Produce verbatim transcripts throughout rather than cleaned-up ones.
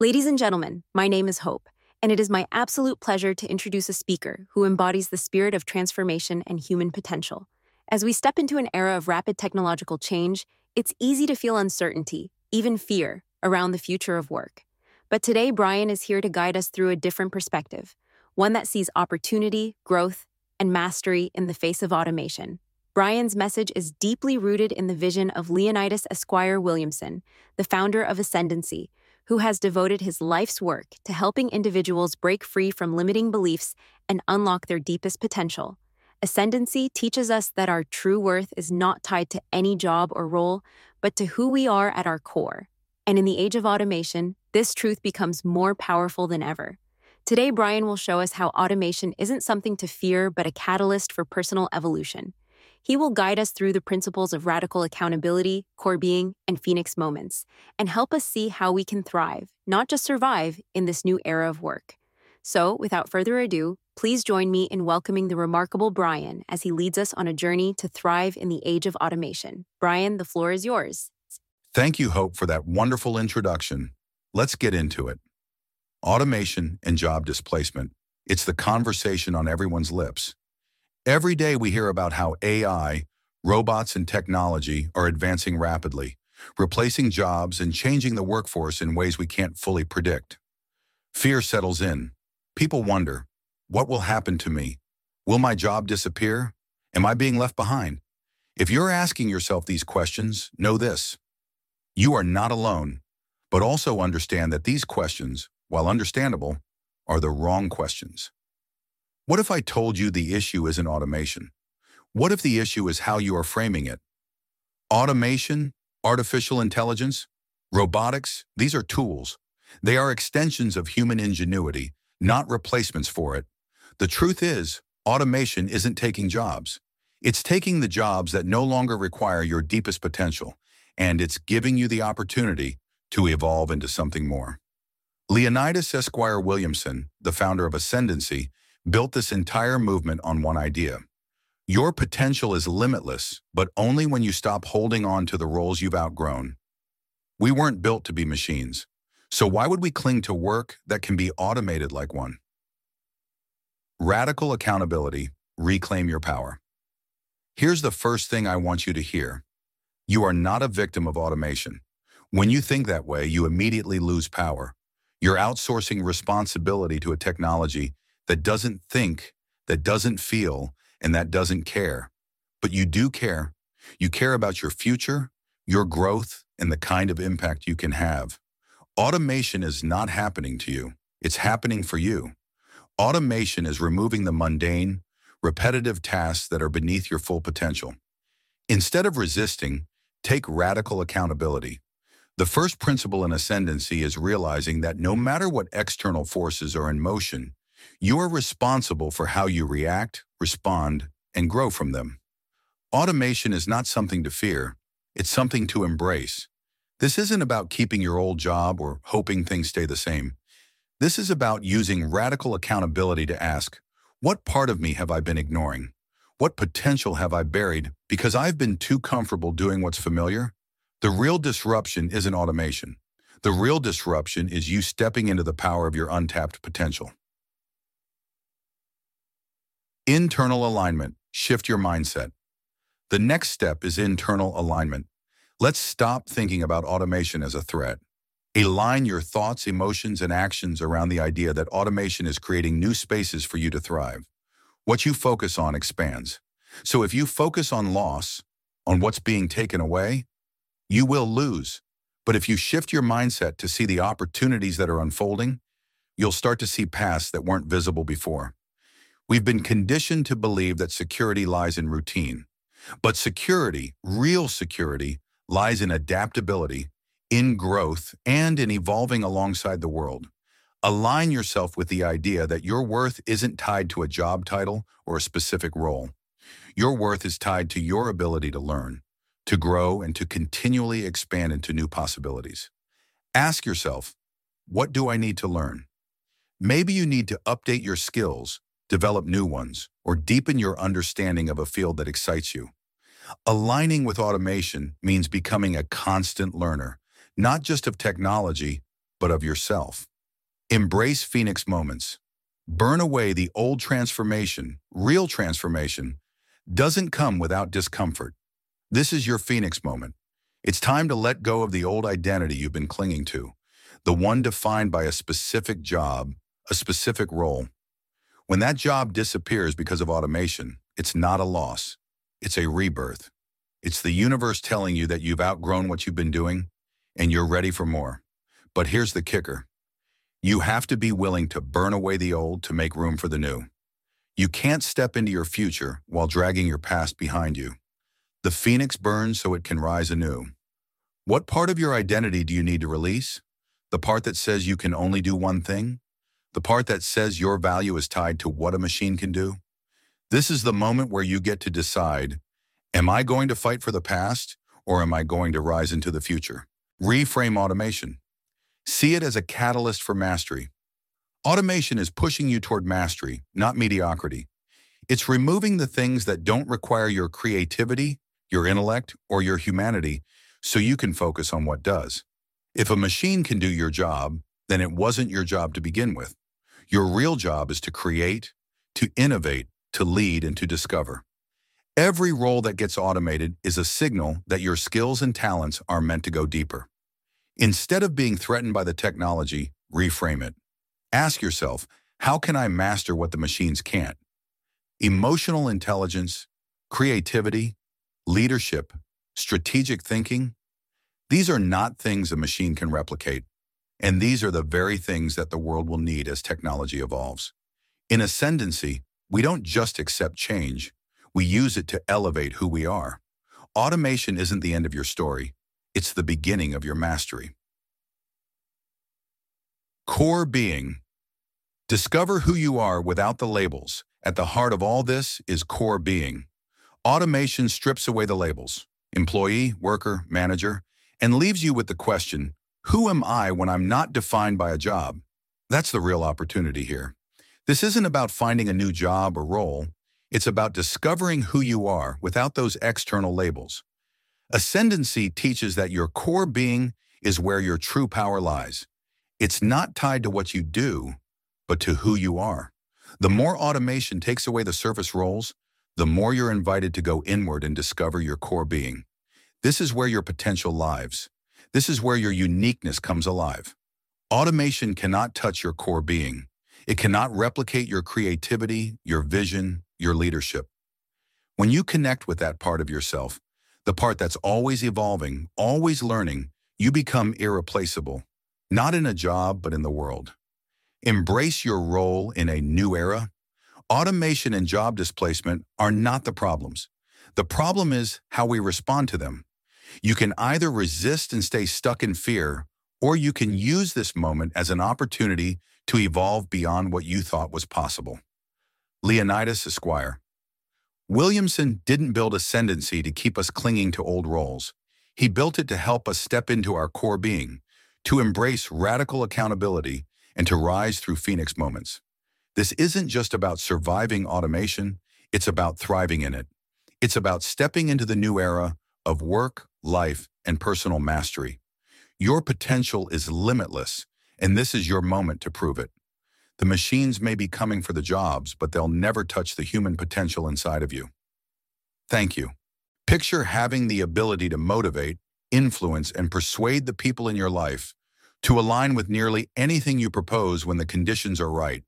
Ladies and gentlemen, my name is Hope, and it is my absolute pleasure to introduce a speaker who embodies the spirit of transformation and human potential. As we step into an era of rapid technological change, it's easy to feel uncertainty, even fear, around the future of work. But today, Brian is here to guide us through a different perspective, one that sees opportunity, growth, and mastery in the face of automation. Brian's message is deeply rooted in the vision of Leonidas Esquire Williamson, the founder of Ascendancy, who has devoted his life's work to helping individuals break free from limiting beliefs and unlock their deepest potential. Ascendancy teaches us that our true worth is not tied to any job or role, but to who we are at our core. And in the age of automation, this truth becomes more powerful than ever. Today, Brian will show us how automation isn't something to fear, but a catalyst for personal evolution. He will guide us through the principles of radical accountability, core being, and Phoenix moments, and help us see how we can thrive, not just survive, in this new era of work. So, without further ado, please join me in welcoming the remarkable Brian as he leads us on a journey to thrive in the age of automation. Brian, the floor is yours. Thank you, Hope, for that wonderful introduction. Let's get into it. Automation and job displacement. It's the conversation on everyone's lips. Every day we hear about how A I, robots, and technology are advancing rapidly, replacing jobs and changing the workforce in ways we can't fully predict. Fear settles in. People wonder, what will happen to me? Will my job disappear? Am I being left behind? If you're asking yourself these questions, know this. You are not alone, but also understand that these questions, while understandable, are the wrong questions. What if I told you the issue isn't automation? What if the issue is how you are framing it? Automation, artificial intelligence, robotics, these are tools. They are extensions of human ingenuity, not replacements for it. The truth is, automation isn't taking jobs. It's taking the jobs that no longer require your deepest potential, and it's giving you the opportunity to evolve into something more. Leonidas Esquire Williamson, the founder of Ascendancy, built this entire movement on one idea. Your potential is limitless, but only when you stop holding on to the roles you've outgrown. We weren't built to be machines, so why would we cling to work that can be automated like one? Radical accountability, reclaim your power. Here's the first thing I want you to hear. You are not a victim of automation. When you think that way, you immediately lose power. You're outsourcing responsibility to a technology that doesn't think, that doesn't feel, and that doesn't care. But you do care. You care about your future, your growth, and the kind of impact you can have. Automation is not happening to you. It's happening for you. Automation is removing the mundane, repetitive tasks that are beneath your full potential. Instead of resisting, take radical accountability. The first principle in Ascendancy is realizing that no matter what external forces are in motion, you are responsible for how you react, respond, and grow from them. Automation is not something to fear. It's something to embrace. This isn't about keeping your old job or hoping things stay the same. This is about using radical accountability to ask, what part of me have I been ignoring? What potential have I buried because I've been too comfortable doing what's familiar? The real disruption isn't automation. The real disruption is you stepping into the power of your untapped potential. Internal alignment. Shift your mindset. The next step is internal alignment. Let's stop thinking about automation as a threat. Align your thoughts, emotions, and actions around the idea that automation is creating new spaces for you to thrive. What you focus on expands. So if you focus on loss, on what's being taken away, you will lose. But if you shift your mindset to see the opportunities that are unfolding, you'll start to see paths that weren't visible before. We've been conditioned to believe that security lies in routine. But security, real security, lies in adaptability, in growth, and in evolving alongside the world. Align yourself with the idea that your worth isn't tied to a job title or a specific role. Your worth is tied to your ability to learn, to grow, and to continually expand into new possibilities. Ask yourself, what do I need to learn? Maybe you need to update your skills, develop new ones, or deepen your understanding of a field that excites you. Aligning with automation means becoming a constant learner, not just of technology, but of yourself. Embrace Phoenix moments. Burn away the old transformation. Real transformation doesn't come without discomfort. This is your Phoenix moment. It's time to let go of the old identity you've been clinging to, the one defined by a specific job, a specific role. When that job disappears because of automation, it's not a loss. It's a rebirth. It's the universe telling you that you've outgrown what you've been doing and you're ready for more. But here's the kicker. You have to be willing to burn away the old to make room for the new. You can't step into your future while dragging your past behind you. The phoenix burns so it can rise anew. What part of your identity do you need to release? The part that says you can only do one thing? The part that says your value is tied to what a machine can do? This is the moment where you get to decide, am I going to fight for the past or am I going to rise into the future? Reframe automation. See it as a catalyst for mastery. Automation is pushing you toward mastery, not mediocrity. It's removing the things that don't require your creativity, your intellect, or your humanity so you can focus on what does. If a machine can do your job, then it wasn't your job to begin with. Your real job is to create, to innovate, to lead, and to discover. Every role that gets automated is a signal that your skills and talents are meant to go deeper. Instead of being threatened by the technology, reframe it. Ask yourself, how can I master what the machines can't? Emotional intelligence, creativity, leadership, strategic thinking, these are not things a machine can replicate, and these are the very things that the world will need as technology evolves. In Ascendancy, we don't just accept change, we use it to elevate who we are. Automation isn't the end of your story, it's the beginning of your mastery. Core being. Discover who you are without the labels. At the heart of all this is core being. Automation strips away the labels, employee, worker, manager, and leaves you with the question, who am I when I'm not defined by a job? That's the real opportunity here. This isn't about finding a new job or role. It's about discovering who you are without those external labels. Ascendancy teaches that your core being is where your true power lies. It's not tied to what you do, but to who you are. The more automation takes away the surface roles, the more you're invited to go inward and discover your core being. This is where your potential lives. This is where your uniqueness comes alive. Automation cannot touch your core being. It cannot replicate your creativity, your vision, your leadership. When you connect with that part of yourself, the part that's always evolving, always learning, you become irreplaceable, not in a job, but in the world. Embrace your role in a new era. Automation and job displacement are not the problems. The problem is how we respond to them. You can either resist and stay stuck in fear, or you can use this moment as an opportunity to evolve beyond what you thought was possible. Leonidas Esquire. Williamson didn't build Ascendancy to keep us clinging to old roles. He built it to help us step into our core being, to embrace radical accountability, and to rise through Phoenix moments. This isn't just about surviving automation, it's about thriving in it. It's about stepping into the new era of work, life, and personal mastery. Your potential is limitless, and this is your moment to prove it. The machines may be coming for the jobs, but they'll never touch the human potential inside of you. Thank you. Picture having the ability to motivate, influence, and persuade the people in your life to align with nearly anything you propose when the conditions are right.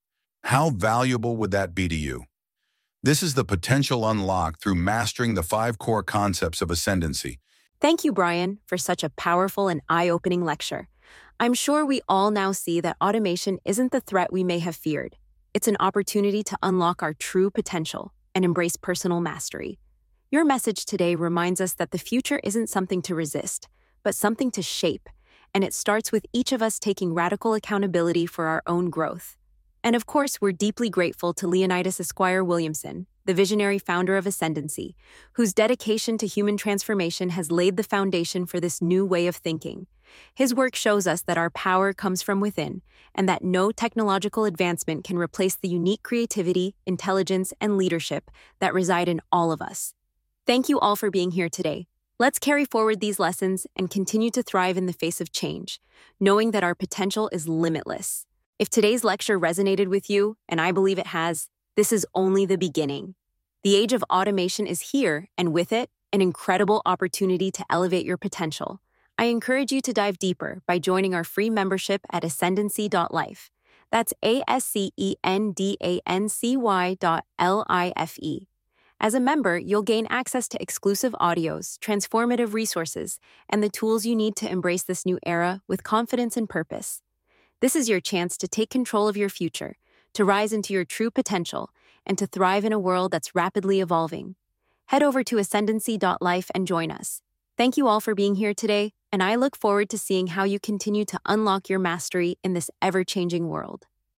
How valuable would that be to you? This is the potential unlocked through mastering the five core concepts of Ascendancy. Thank you, Brian, for such a powerful and eye-opening lecture. I'm sure we all now see that automation isn't the threat we may have feared. It's an opportunity to unlock our true potential and embrace personal mastery. Your message today reminds us that the future isn't something to resist, but something to shape, and it starts with each of us taking radical accountability for our own growth. And of course, we're deeply grateful to Leonidas Esquire Williamson, the visionary founder of Ascendancy, whose dedication to human transformation has laid the foundation for this new way of thinking. His work shows us that our power comes from within, and that no technological advancement can replace the unique creativity, intelligence, and leadership that reside in all of us. Thank you all for being here today. Let's carry forward these lessons and continue to thrive in the face of change, knowing that our potential is limitless. If today's lecture resonated with you, and I believe it has, this is only the beginning. The age of automation is here, and with it, an incredible opportunity to elevate your potential. I encourage you to dive deeper by joining our free membership at ascendancy dot life. That's A S C E N D A N C Y dot L I F E. As a member, you'll gain access to exclusive audios, transformative resources, and the tools you need to embrace this new era with confidence and purpose. This is your chance to take control of your future, to rise into your true potential, and to thrive in a world that's rapidly evolving. Head over to ascendancy dot life and join us. Thank you all for being here today, and I look forward to seeing how you continue to unlock your mastery in this ever-changing world.